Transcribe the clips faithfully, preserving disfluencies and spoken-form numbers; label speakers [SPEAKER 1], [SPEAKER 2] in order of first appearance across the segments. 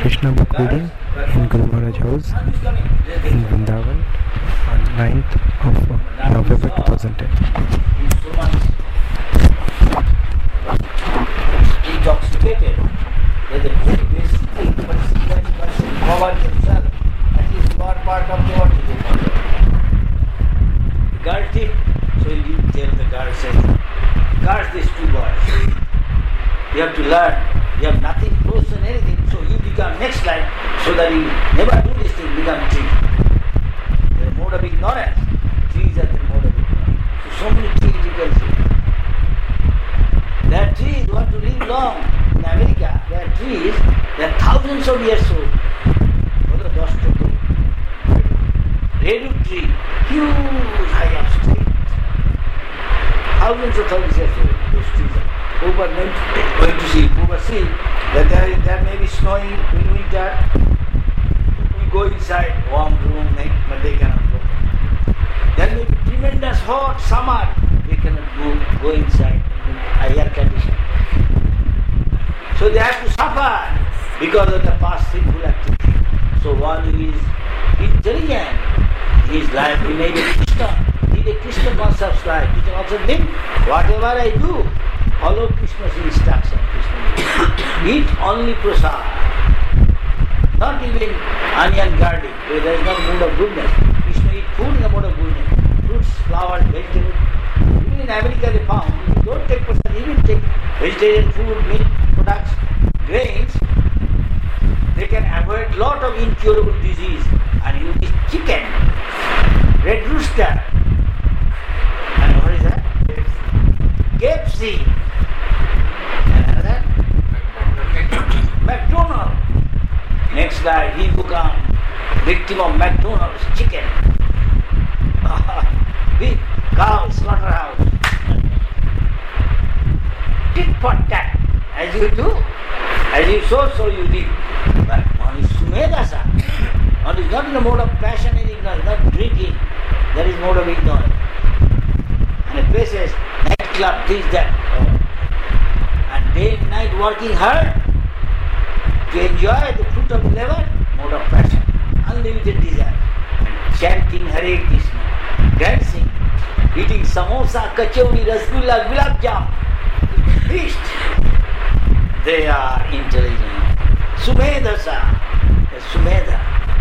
[SPEAKER 1] Krishna book reading in Guru Maharaj house in Vrindavan on ninth of November two thousand ten.
[SPEAKER 2] Intoxicated. There's a very basic thing, but when person covered himself, at least one part of the body is covered. The guard did, so he didn't tell the guard, says, guard these two boys. You have to learn. You have nothing close and anything, so you become next life, so that you never do this thing, become tree. The mode of ignorance. Trees are the mode of ignorance. So, so many trees you can see. There are trees who want to live long. In America, there are trees, they are thousands of years old. What a dust to do. Redwood tree, huge, high up straight. Thousands of thousands of years old, those trees are. Over going to see, over see that there, there may be snowing in winter. We go inside, warm room, but they cannot go. There may be tremendous hot summer, they cannot go, go inside in air condition. So they have to suffer because of the past sinful activity. So one who is intelligent, his life, he may be Krishna, lead a Krishna conscious life. Krishna also means whatever I do, follow Krishna's instruction. Krishna eat only prasad, not even onion garlic, where there is no mood of goodness. Krishna eat food in the mood of goodness, fruits, flowers, vegetables. Even in America they found, if you don't take prasad, even take vegetarian food, meat products, grains, they can avoid lot of incurable disease. And you eat chicken, red rooster, and what is that? K F C. Another? McDonald's. Next guy, he become victim of McDonald's chicken. Big cow slaughterhouse. Tit for tat. As you do, as you sow, so you live. But one is sumedasa. One is not in the mode of passion and ignorance, not drinking. That is mode of ignorance. And the places, nightclub, this, that. Oh. And day and night working hard to enjoy the fruit of the labor, mode of passion, unlimited desire. And chanting Hare Krishna, dancing, eating samosa, kachori, rasgulla, gulab jam, feast. They are intelligent. Sumedasa, Sumedha.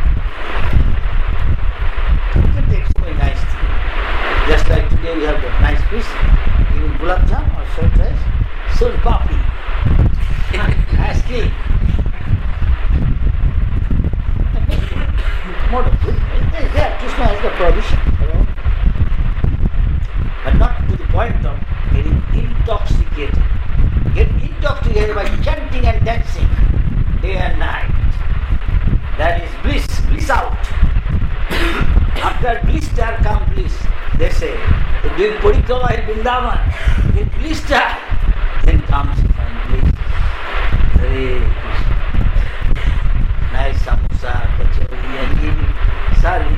[SPEAKER 2] You can take so many nice things. Just like today we have the nice fish, even gulab jam or short rice, soon coffee, ice cream. More of food. There, Krishna has the provision. But not to the point of getting intoxicated. Get intoxicated by chanting and dancing day and night. That is bliss, bliss out. After blister comes bliss. They say, doing Parikrama in Vrindavan, in blister, then comes fine bliss. Hare Krishna. Nice samosa, kachori, and eating, sorry.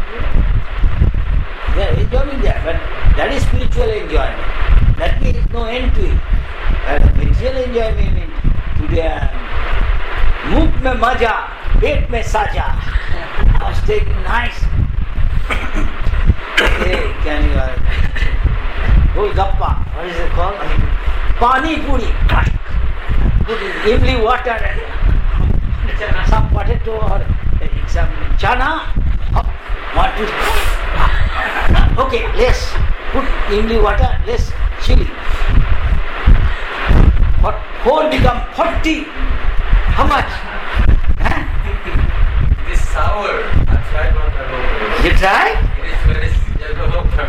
[SPEAKER 2] They are enjoying that, but that is spiritual enjoyment. That means no end to it. But material enjoyment means today mukh mein maja, pet mein saja. I was taking nice. Hey, can you uh, Golgappa, what is it called? Pani puri. Put imli water and some potato or some chana. Up, one, two. Okay, less. Put imli water, less chili. But whole become forty. How much? Huh?
[SPEAKER 3] It is sour. I tried not to go.
[SPEAKER 2] You tried?
[SPEAKER 3] It is very yellow from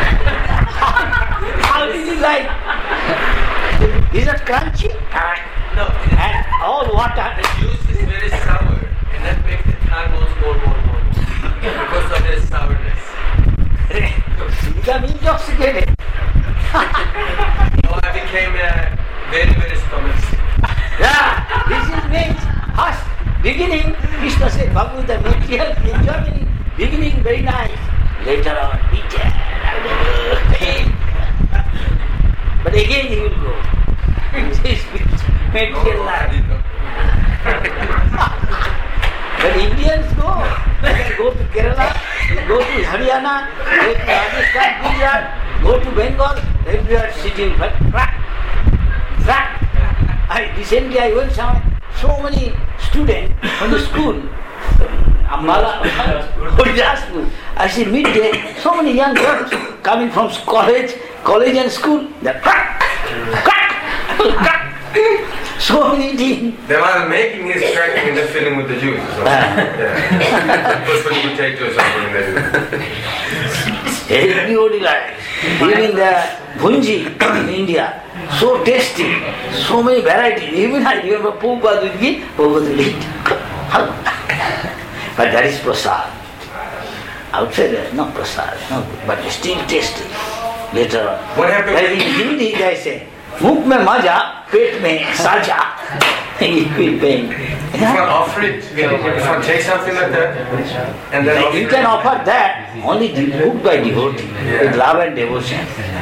[SPEAKER 2] How did you like? Is it crunchy?
[SPEAKER 3] No, it is,
[SPEAKER 2] And all water.
[SPEAKER 3] the juice is very sour, and that makes the thermos more, more, more, more. Because of the sourness.
[SPEAKER 2] You become intoxicated.
[SPEAKER 3] Now I became uh, very, very stomach sick.
[SPEAKER 2] Yeah, this is means first beginning. Krishna said, Babu, the material enjoyment beginning very nice. Later on, bitter, pain. But again he will go. This is material life. go to Kerala, you go to Haryana, go to Rajasthan, Gujarat, go to Bengal, everywhere sitting crack, crack. I recently I went somewhere, so many students from the school, Ambala, Gurdaspur. I see midday, so many young girls coming from college, college and school, they're crack, crack, crack. So many things.
[SPEAKER 4] They were making his tracking in the film with the Jews. So, yeah. Put potatoes or something like that.
[SPEAKER 2] Everybody likes. Even the bhunji in India, so tasty, so many varieties. Even I remember Prabhupada would give, Prabhupada would eat. But that is prasad. Outside there, not prasad, no, but still tasty. Later on.
[SPEAKER 4] What happened?
[SPEAKER 2] Like in Hindi they say, Mukh mein maja, pet mein saja. Equal pain.
[SPEAKER 4] If I offer it, if I take something like that, and then
[SPEAKER 2] Like you can offer that only booked by devotee,
[SPEAKER 4] Yeah.
[SPEAKER 2] with love and devotion.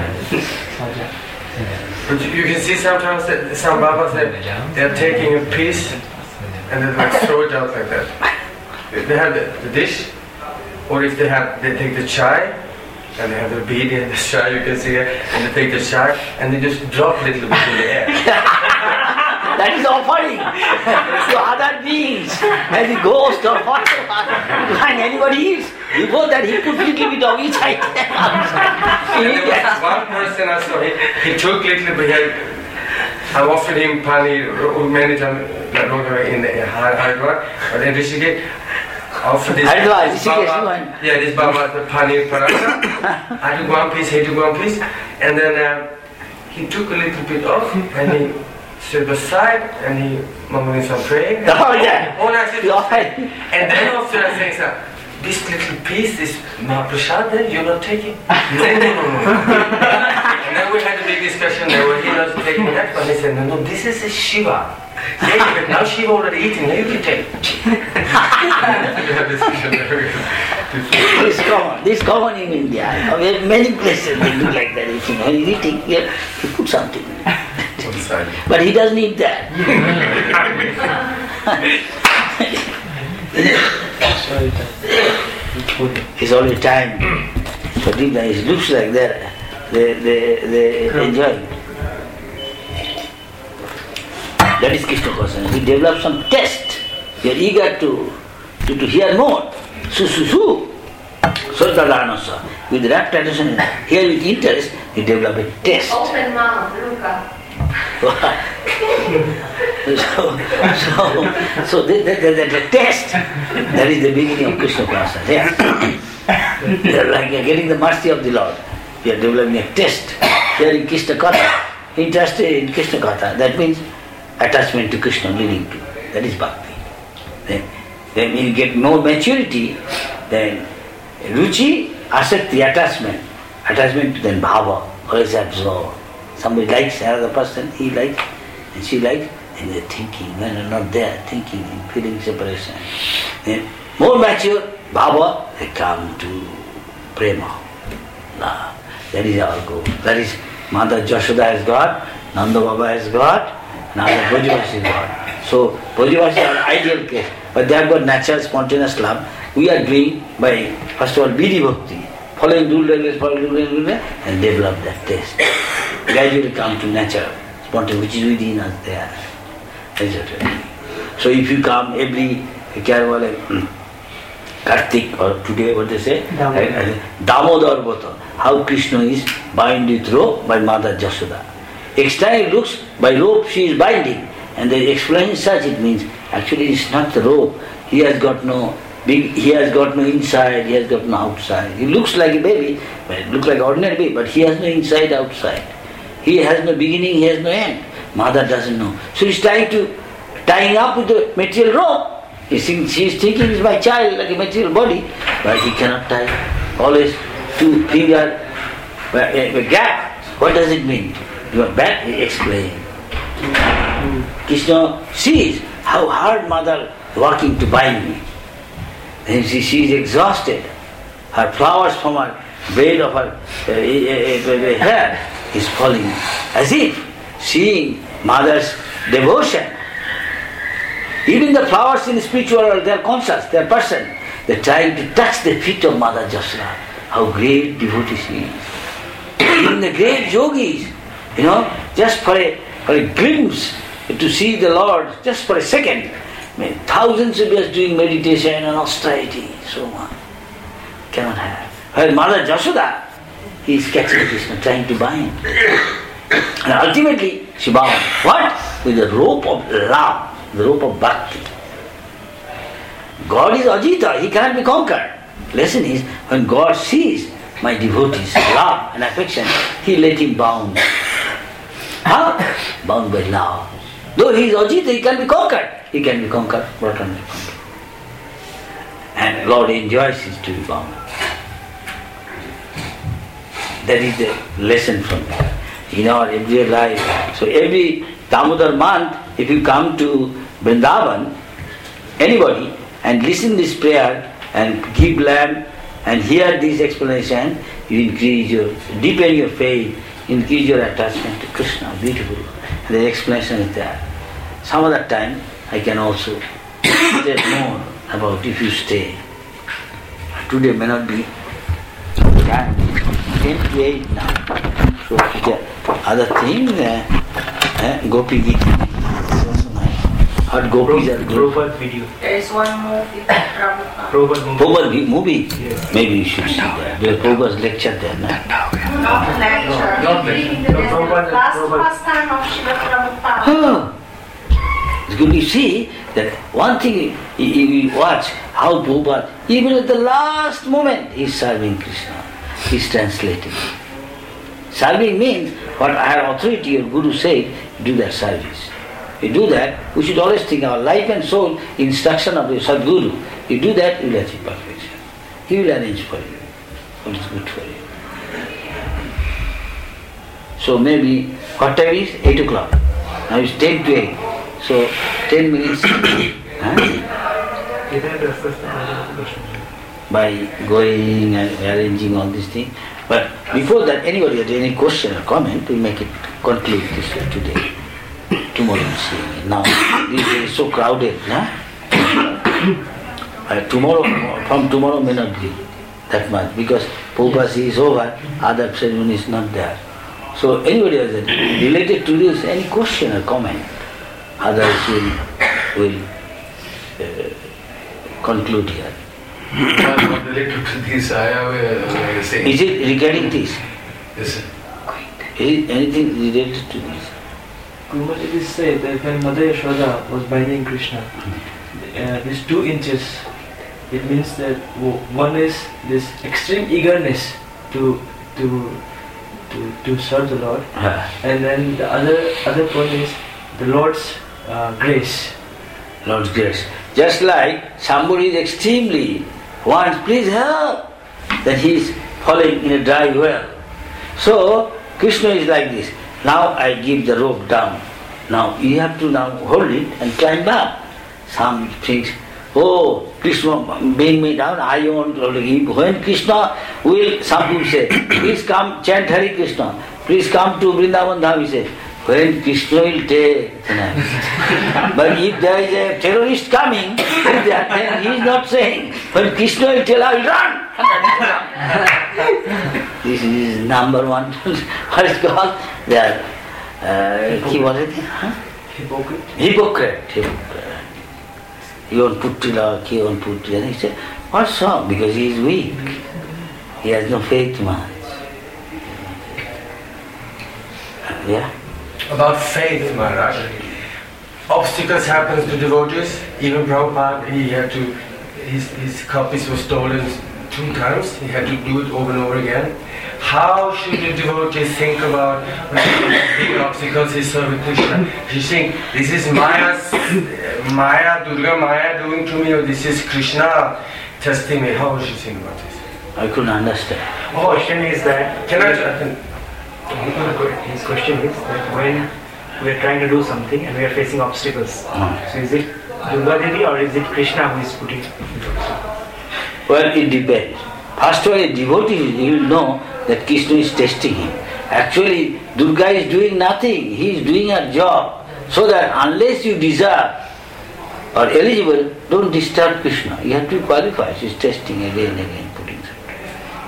[SPEAKER 4] But you can see sometimes that some Babas, they're taking a piece and they like throw it out like that. They have the, the dish, or if they have, they take the chai, and they have the bead in the chai, you can see it, and they take the chai, and they just drop a little bit in the air.
[SPEAKER 2] That is offering to other beings, as a ghost or whatever. When anybody eats, before that he put little bit of each item outside.
[SPEAKER 4] And there was one person I saw, he, he took little bit, he had, I offered him pani many times in Haridwar, but in Rishikesh, offered this
[SPEAKER 2] Haridwar,
[SPEAKER 4] this
[SPEAKER 2] Rishikesh,
[SPEAKER 4] Baba,
[SPEAKER 2] one.
[SPEAKER 4] yeah, this Baba, the pani paratha. I took one piece, he took one piece, and then uh, he took a little bit off, and he stood aside, and he mumbled some praying.
[SPEAKER 2] Oh yeah.
[SPEAKER 4] Oh, I said,
[SPEAKER 2] You offer.
[SPEAKER 4] and then after I say, sir, this little piece, this Mahaprasad, then you're not taking. No, no, no, no. And then we had a big discussion there where he was taking that one. He said, no, no, this is a Shiva. Yeah, but now Shiva already eating, now you can take. We had discussion there.
[SPEAKER 2] This is common. This is common in India. Many places they do like that. If you know, he's eating, yeah, he put something. But he doesn't eat that. It's only time. But it looks like that. They, they, they enjoy. That is Krishna consciousness. He develops some taste. They are eager to, to, to hear more. Su su su. Swadhadanasa. With rapt attention, here with interest, he develops a taste.
[SPEAKER 5] Open mouth, Luca.
[SPEAKER 2] so, so, so the, the, the, the test, that is the beginning of Krishna consciousness. Yeah. They are like getting the mercy of the Lord. We are developing a test. Here in Krishna Katha, interested in Krishna Katha, that means attachment to Krishna, leading to. That is bhakti. Then, then when you get more maturity, then ruchi, asakti, attachment. Attachment to then bhava, always absorbed. Somebody likes another person, he likes, and she likes, and they're thinking, when they're not there, thinking and feeling separation. Then more mature, bhava, they come to prema, love. That is our goal. That is Mother Jashoda has got, Nanda Baba has got, now the Brajavasis has got. So Brajavasis are ideal case, but they have got natural, spontaneous love. We are doing by, first of all, Vidhi Bhakti, following rule, regulations, following rule, regulations, and develop that taste. Gradually come to nature, spontaneous, which is within us there. So if you come every, like, Kartik, or today what they say, Damodar Bhata, how Krishna is bound with rope by Mother Jashoda. Externally looks, by rope she is binding, and they explain such, it means actually it's not the rope. He has got no big, he has got no inside, he has got no outside. He looks like a baby, but it looks like ordinary baby, but he has no inside, outside. He has no beginning, he has no end. Mother doesn't know. So he's trying to, tying up with the material rope. He thinks, she is thinking it's my child, like a material body, but he cannot tie. Always two finger, a gap. What does it mean? Your back, he explains. Krishna sees how hard mother working to bind me. Then she, she is exhausted. Her flowers from her braid of her uh, uh, uh, hair is falling, as if seeing mother's devotion. Even the flowers in the spiritual world, they are conscious, they are person. they're trying to touch the feet of Mother Jasoda. How great devotee she is. Even the great yogis, you know, just for a, for a glimpse to see the Lord, just for a second. I mean, thousands of years doing meditation and austerity, so much. Cannot have. While Mother Jasoda, he is catching Krishna, trying to bind. And ultimately, she bound. What? With the rope of love, the rope of bhakti. God is Ajita, he cannot be conquered. Lesson is, when God sees my devotees' love and affection, he let him bound. How? Bound by love. Though he is Ajita, he can be conquered. He can be conquered, brought under control. And Lord enjoys his to be bound. That is the lesson from here. In our everyday life. So every Damodar month, if you come to Vrindavan, anybody, and listen this prayer and give lamp and hear this explanation, you increase your, deepen your faith, increase your attachment to Krishna. Beautiful. And the explanation is there. Some other time I can also tell more about if you stay. Today may not be time. ten to eight now. So the other thing, uh, uh, Gopi Gita. What gopis are good?
[SPEAKER 5] Prabhupada video.
[SPEAKER 6] There is one movie, Prabhupada.
[SPEAKER 5] Prabhupada movie.
[SPEAKER 2] Prabhupada movie?
[SPEAKER 5] Yes.
[SPEAKER 2] Maybe you should see that. Because Prabhupada's lecture there, no?
[SPEAKER 6] Not lecture.
[SPEAKER 5] No, not
[SPEAKER 6] Reading
[SPEAKER 5] lecture.
[SPEAKER 6] the
[SPEAKER 5] No, Prabhupada-
[SPEAKER 6] last
[SPEAKER 5] Prabhupada-
[SPEAKER 6] pastime of Srila Prabhupada.
[SPEAKER 2] Huh. It's good to see that one thing you, you watch how Prabhupada, even at the last moment, he is serving Krishna. He is translating. Serving means what our authority, your Guru said, do that service. You do that, we should always think our life and soul, instruction of the Sadguru. You do that, you will achieve perfection. He will arrange for you what is good for you. So maybe, what time is? eight o'clock. Now it's ten to eight. So ten minutes huh? by going and arranging all these things. But before that, anybody has any question or comment, we make it conclude this today. Tomorrow we'll see. Now this day is so crowded, nah? uh, tomorrow, from tomorrow may not be that much because Pupasi is over, other ceremony is not there. So anybody has related to this, any question or comment, others will, will uh, conclude here.
[SPEAKER 3] Not related to this, I have a saying.
[SPEAKER 2] Is it regarding this?
[SPEAKER 3] Yes, sir.
[SPEAKER 2] Is anything related to this?
[SPEAKER 5] Guruji, it is said that when Mother Yashoda was binding Krishna, uh, these two inches, it means that one is this extreme eagerness to to to, to serve the Lord,
[SPEAKER 2] Ah.
[SPEAKER 5] and then the other other point is the Lord's uh, grace.
[SPEAKER 2] Lord's grace. Just like somebody is extremely wants, please help, then he is falling in a dry well. So Krishna is like this. Now I give the rope down. Now you have to now hold it and climb up. Some thinks, oh, Krishna bring me down, I want to leave. When Krishna will, some people say, please come chant Hare Krishna. Please come to Vrindavan Dham, he says. When Krishna will take, but if there is a terrorist coming, then he is not saying, when Krishna will tell, I will run. This is number one. What is called? They are, uh, he was it? Huh?
[SPEAKER 5] Hypocrite.
[SPEAKER 2] Hypocrite. Hypocrite. He won't put tilak, he won't put tilak. He said, what's wrong? Because he is weak. He has no faith much. Yeah?
[SPEAKER 4] About faith, Maharaj. Obstacles happen to devotees. Even Prabhupada, he had to, his, his copies were stolen two times. He had to do it over and over again. How should the devotees think about when big obstacles is serving Krishna? You think this is Maya's, Maya, Durga Maya doing to me, or this is Krishna testing me? How should you think about this?
[SPEAKER 2] I couldn't understand.
[SPEAKER 5] The question is that
[SPEAKER 4] Can I? I can,
[SPEAKER 5] his question is that when we are trying to do something and we are facing obstacles,
[SPEAKER 2] Hmm.
[SPEAKER 5] so is it Durga Devi or is it Krishna who is putting it?
[SPEAKER 2] Well, it depends. First of all, a devotee, he will know that Krishna is testing him. Actually, Durga is doing nothing. He is doing her job. So that unless you desire or eligible, don't disturb Krishna. You have to qualify. She's testing again and again, putting something.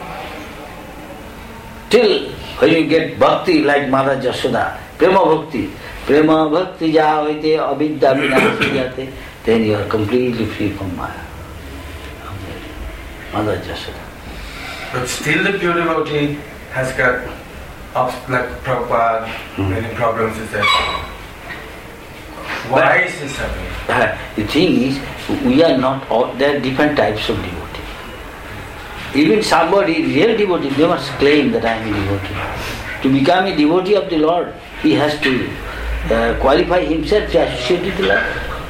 [SPEAKER 2] Till when you get bhakti like Mother Jashoda, prema bhakti, prema bhakti ja hoite avidya vinasi jate, then you are completely free from Maya. Mother Jashoda.
[SPEAKER 4] But still the pure devotee has got, ups, like Prabhupada, hmm. many problems with that. Why but, is this happening?
[SPEAKER 2] Uh, the thing is, we are not all, there are different types of devotee. Even somebody, real devotee, they must claim that I am a devotee. To become a devotee of the Lord, he has to uh, qualify himself to associate with the Lord.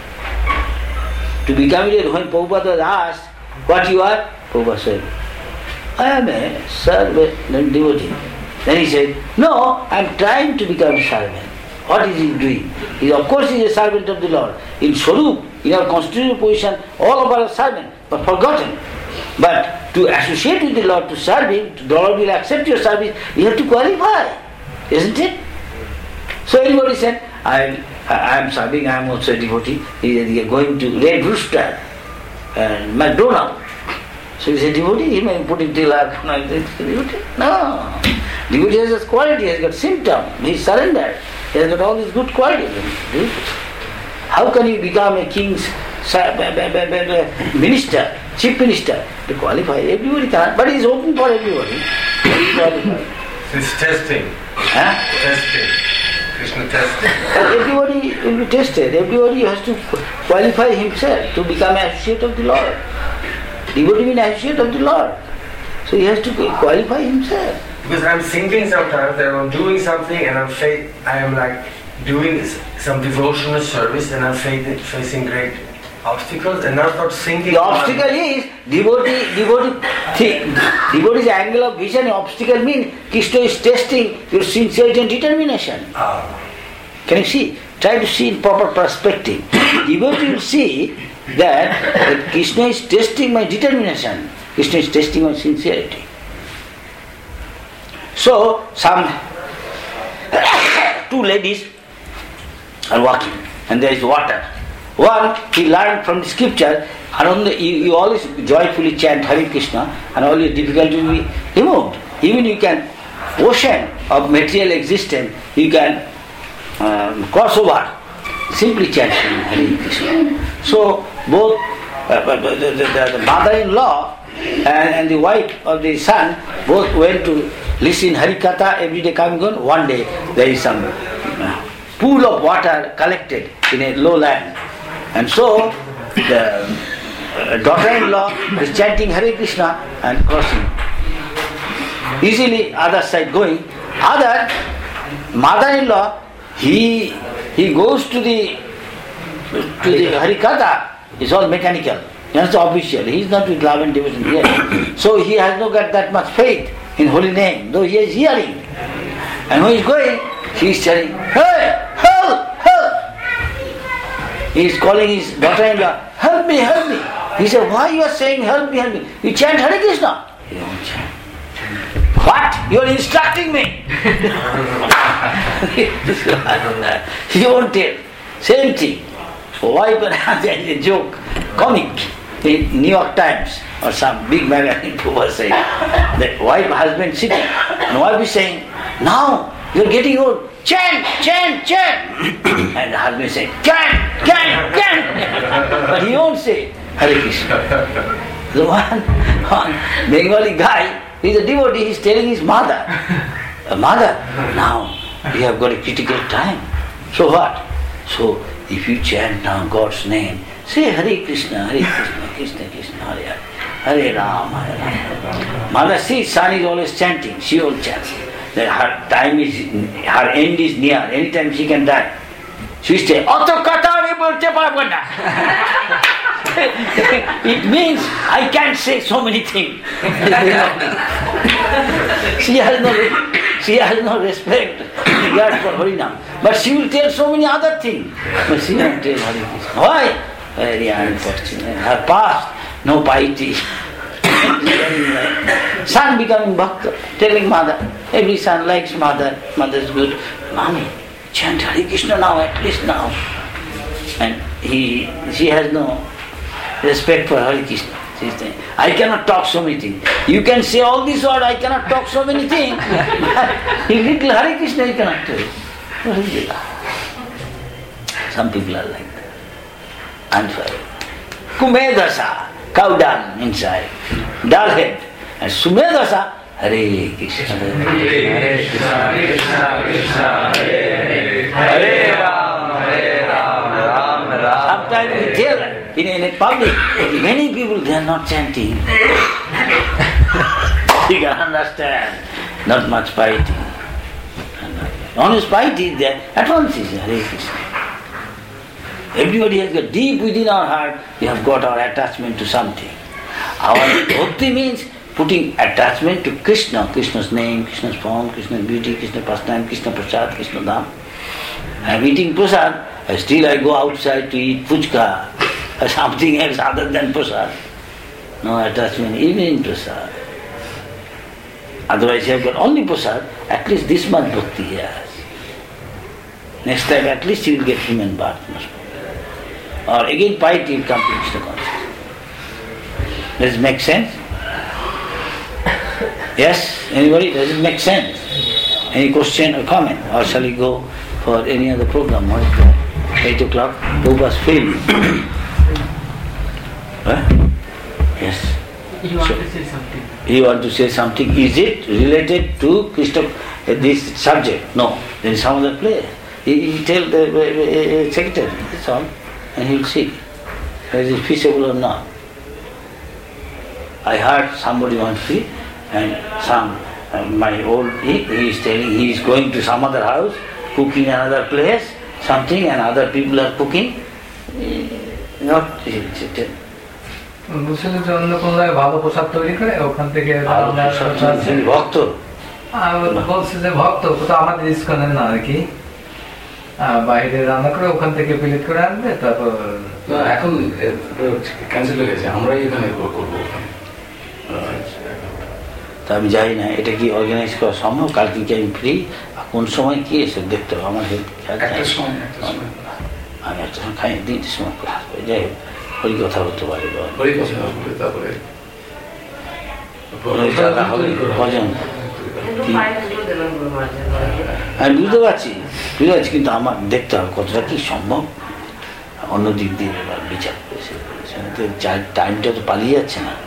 [SPEAKER 2] To become it, when Prabhupada was asked, what you are? Prabhupada said, I am a servant devotee. Then he said, no, I am trying to become a servant. What is he doing? He, of course, he is a servant of the Lord. In Swarup, in our constitutional position, all of us are servants, but forgotten. But to associate with the Lord, to serve Him, the Lord will accept your service, you have to qualify. Isn't it? So anybody said, I am serving, I am also a devotee. He is going to Red Rooster and McDonald. So he is a devotee, he may put in tilak. No, is a devotee? No. Devotee has a quality, he has got symptom, he is surrendered. He has got all these good qualities. How can you become a king's minister, chief minister? To qualify, everybody can, but it is open for everybody.
[SPEAKER 4] It's testing.
[SPEAKER 2] Huh?
[SPEAKER 4] Testing. Krishna testing.
[SPEAKER 2] Everybody will be tested. Everybody has to qualify himself to become an associate of the Lord. Devotee means associate of the Lord. So he has to qualify himself.
[SPEAKER 4] Because I'm thinking sometimes that I'm doing something and I'm fa- I am like doing some devotional service and I'm fa- facing great obstacles and I'm not thinking.
[SPEAKER 2] The obstacle is devotee, devotee, th- devotee's angle of vision. Obstacle means Krishna is testing your sincerity and determination.
[SPEAKER 4] Ah.
[SPEAKER 2] Can you see? Try to see in proper perspective. Devotee will see that, that Krishna is testing my determination. Krishna is testing my sincerity. So, some two ladies are walking and there is water. One, he learned from the scripture, Ananda, you, you always joyfully chant Hare Krishna and all your difficulty will be removed. Even you can, ocean of material existence, you can um, cross over, simply chanting Hare Krishna. So, both uh, the, the, the, the mother-in-law and, and the wife of the son both went to listen Harikatha every day coming on. One day there is some uh, pool of water collected in a low land. And so the uh, daughter-in-law is chanting Hare Krishna and crossing. Easily other side going. Other mother-in-law, he he goes to the to the Harikatha. It's all mechanical. That's official. He is not with love and devotion here. So he has not got that much faith in holy name, though he is hearing. And when he is going, he is telling, hey, help, help. He is calling his daughter-in-law, help me, help me. He said, why you are saying help me, help me? You chant Hare Krishna. You don't chant. What? You are instructing me. He won't tell. Same thing. Wife and husband is a joke, comic. In New York Times or some big magazine was saying that wife and husband sitting and wife is saying, now you are getting old, chant, chant, chant. And the husband is saying, chant, chant, chant. But he won't say Hare Krishna. The one, one Bengali guy, he is a devotee, he is telling his mother, mother, now you have got a critical time. So what? So if you chant now God's name, say Hare Krishna, Hare Krishna, Krishna Krishna, Hare Hare, Hare Ram, Hare Ram. Mother sees son is always chanting, she will chant. That her time is, her end is near, anytime she can die. She says, Ato kata me bolte parbo na. It means I can't say so many things. she has no she has no respect regard for Harinam. But she will tell so many other things. But she won't tell Hare Krishna. Why? Very unfortunate. Her past, no piety. Son becoming bhakta, telling mother, every son likes mother, mother is good. Mommy, chant Hare Krishna now, at least now. And he, she has no respect for Hare Krishna. She's saying, I cannot talk so many things. You can say all these words, I cannot talk so many things. He little Hare Krishna, he cannot tell. What is it? Some people are like that. Unfair. Kumedasa, cow dung inside, dull head. And Sumedasa, Hare Krishna, Hare Krishna, Krishna Krishna, Hare Hare, Hare Ram, Hare Ram, Ram Ram. Sometimes we tell in, in a public, many people they are not chanting. You can understand, not much piety. Honest piety is there, at once is Hare Krishna. Everybody has got deep within our heart, we have got our attachment to something. Our bhakti means putting attachment to Krishna, Krishna's name, Krishna's form, Krishna's beauty, Krishna's pastime, Krishna Prasad, Krishna Dham. I am eating Prasad, still I go outside to eat puchka or something else other than Prasad. No attachment even in Prasad. Otherwise you have got only Prasad, at least this much bhakti he has. Next time at least he will get human birth. Or again piety will come to Krishna consciousness. Does it make sense? Yes? Anybody? Does it make sense? Any question or comment? Or shall we go for any other program? What is that? Eight o'clock? Prabhupada's film. Huh? Yes.
[SPEAKER 5] You want
[SPEAKER 2] So,
[SPEAKER 5] to say something?
[SPEAKER 2] You want to say something? Is it related to Krishna, uh, this subject? No. There is some other place. He, he tell the uh, uh, secretary, that's all. And he will see whether it is feasible or not. I heard somebody wants to see, and some, uh, my old, he, he is telling he is going to some other house, cooking another place, something, and other people are cooking. Not, he said,
[SPEAKER 7] বলছিল যে অন্য কোন জায়গায় ভালো প্রসাদ তৈরি করে ওখান থেকে
[SPEAKER 2] ভক্ত
[SPEAKER 7] বলছে যে ভক্ত তো আমাদের ইস্কনের না আর কি বাইরে রান্না করে ওখান থেকে প্লেট করে আনবে তারপর
[SPEAKER 3] এখন ক্যান্সেল হয়ে গেছে আমরাই এখানে করবো
[SPEAKER 2] তা আমি যাই না এটা কি অর্গানাইজ করা সম্ভব কালকে কি আমি ফ্রি কোন সময় কি এসে দেখতে হবে আমার
[SPEAKER 3] একটা সময়
[SPEAKER 2] আমি একটা সময় খাই তিনটের সময় যাই হোক ওই কথা হতে পারে
[SPEAKER 3] তারপরে
[SPEAKER 2] ভজন আমি বুঝতে পারছি বুঝতে পারছি কিন্তু আমার দেখতে হবে কতটা কি সম্ভব অন্য দিক দিয়ে এবার বিচার করেছে টাইমটা তো পালিয়ে যাচ্ছে না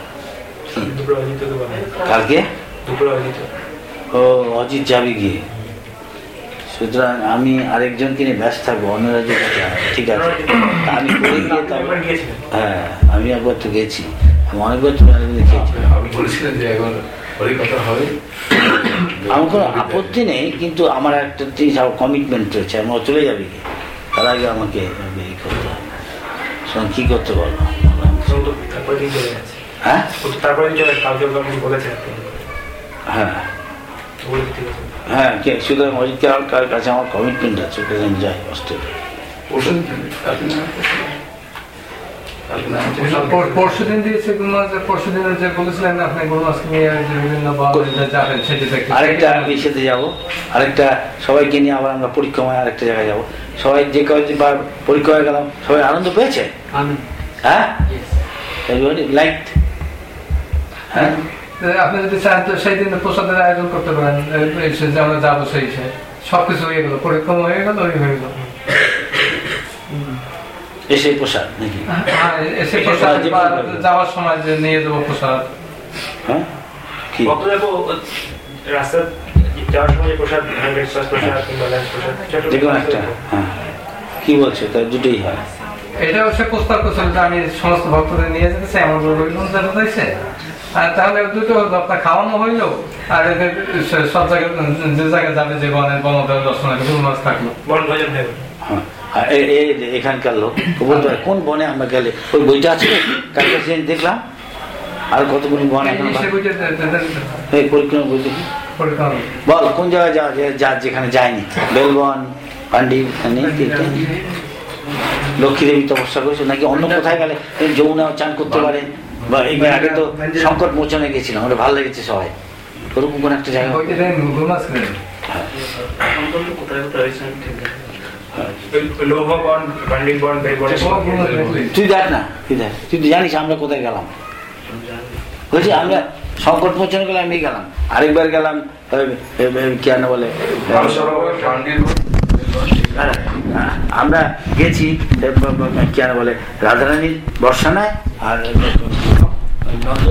[SPEAKER 2] কালকে ও অজিত যাবে গিয়ে সুতরাং আমি আরেকজনকে নিয়ে ব্যস্ত থাকবো অন্য রাজ্যে ঠিক আছে আমি করে গিয়ে তারপর হ্যাঁ আমি একবার তো গেছি আমি অনেকবার তুমি দেখেছি আমার কোনো আপত্তি নেই কিন্তু আমার একটা জিনিস আমার কমিটমেন্ট রয়েছে আমার চলে যাবে গিয়ে তার আগে আমাকে বেরিয়ে করতে হবে কি করতে বলবো হ্যাঁ হ্যাঁ হ্যাঁ কে সুতরাং অজিত কার কাছে আমার কমিটমেন্ট আছে ওকে আমি যাই অস্ট্রেলিয়া
[SPEAKER 7] পরশু দিন দিয়েছে পরশু দিনের যে বলেছিলেন আপনি গুরু মাসকে নিয়ে বিভিন্ন যাবেন সেটি
[SPEAKER 2] আরেকটা আমি সেতে যাবো আরেকটা সবাইকে নিয়ে আবার আমরা পরীক্ষাময় আরেকটা জায়গায় যাবো সবাই যে কয়েকবার পরীক্ষা হয়ে গেলাম সবাই আনন্দ পেয়েছে হ্যাঁ লাইক হ্যাঁ
[SPEAKER 7] আপনি যদি চান তো সেই দিন প্রসাদের আয়োজন করতে পারেন যে আমরা যাবো সেই সবকিছু হয়ে গেল পরীক্ষা হয়ে গেল ওই হয়ে গেল
[SPEAKER 2] এসে প্রসাদ নাকি
[SPEAKER 7] এসে প্রসাদ যাওয়ার সময় যে নিয়ে যাবো প্রসাদ
[SPEAKER 2] হ্যাঁ কি
[SPEAKER 1] রাস্তা যাওয়ার সময় প্রসাদ
[SPEAKER 2] দেখুন একটা হ্যাঁ কি বলছে তার দুটোই হয়
[SPEAKER 7] এটা সে প্রস্তাব করছিল যে আমি সমস্ত ভক্তদের নিয়ে যেতে চাই আমার রইলুন যেতে চাইছে আর তাহলে দুটো আপনার খাওয়ানো হইলো আর সব জায়গায় যে জায়গায় যাবে যে বনের বনদেব দর্শন গুরু মাছ থাকলো বন ভোজন হবে
[SPEAKER 2] এখানকার লোক বলতে পারে কোন বনে আমরা গেলে ওই বইটা আছে কালকে দেখলাম আর কতগুলি বন এখন পরিক্রমা বই দেখি বল কোন জায়গায় যাওয়া যা যেখানে যায়নি বেলবন পান্ডি লক্ষ্মী দেবী তপস্যা করেছে নাকি অন্য কোথায় গেলে যমুনা চান করতে পারে বা এবার আগে তো সংকট মোচনে গেছিলাম ওটা ভালো লেগেছে সবাই ওরকম কোন একটা জায়গা
[SPEAKER 8] লৌহ বন, বান্ডিং বন, বেল বনের
[SPEAKER 2] তুই দেখ না, তুই দেখ, তুই তো জানিস আমরা কোথায় গেলাম। বলছি আমরা সংকট মোচন গেলাম, আমি গেলাম, আরেকবার গেলাম কেন বলে আমরা গেছি কেন বলে রাধারানীর বর্ষানায়, আর